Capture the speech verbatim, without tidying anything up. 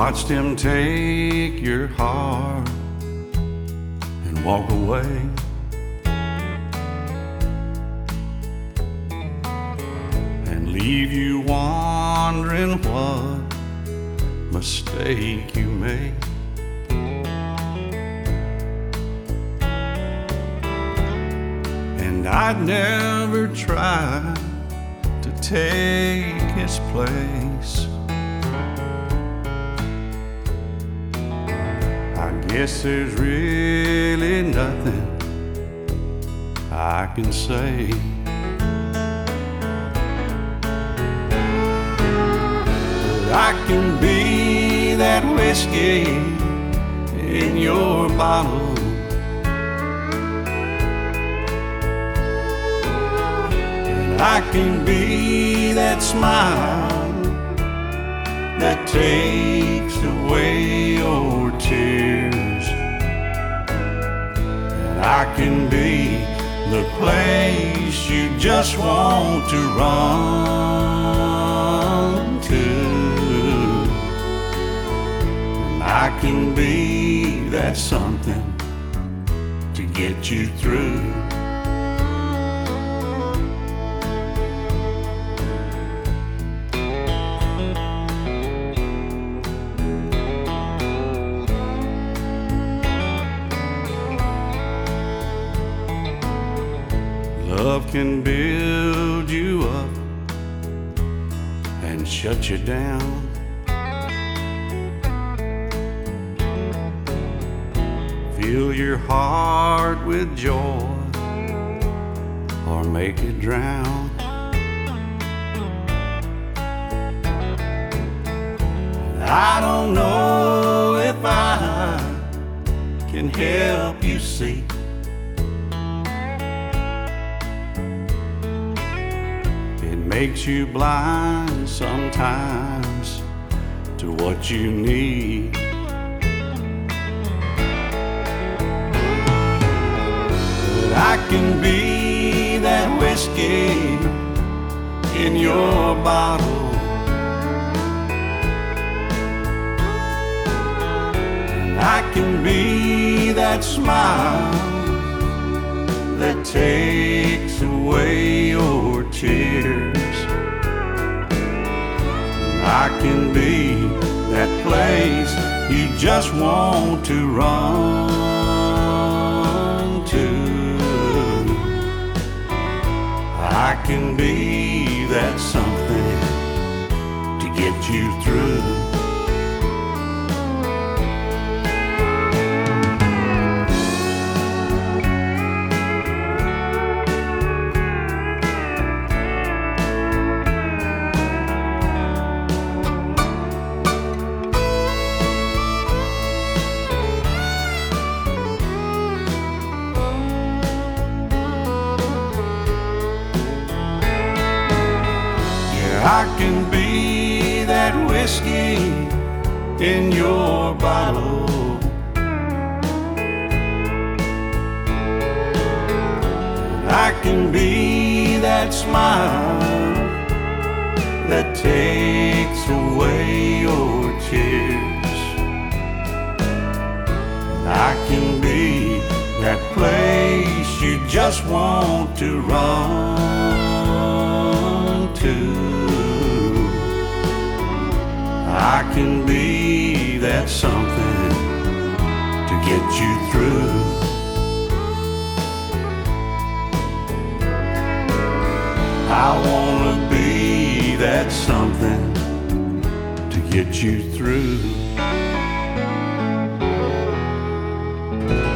watched him take your heart and walk away. And leave you wondering what mistake you made. And I'd never try to take his place. I guess there's really nothing I can say. But I can be that whiskey in your bottle. I can be that smile that takes away your tears. And I can be the place you just want to run to. And I can be that something to get you through. Love can build you up and shut you down. Fill your heart with joy or make it drown. I don't know if I can help you see. Makes you blind sometimes to what you need. But I can be that whiskey in your bottle. And I can be that smile that takes away your tears. I can be that place you just want to run to. I can be that something to get you through. I can be that whiskey in your bottle. I can be that smile that takes away your tears. I can be that place you just want to run to. I can be that something to get you through. I wanna be that something to get you through.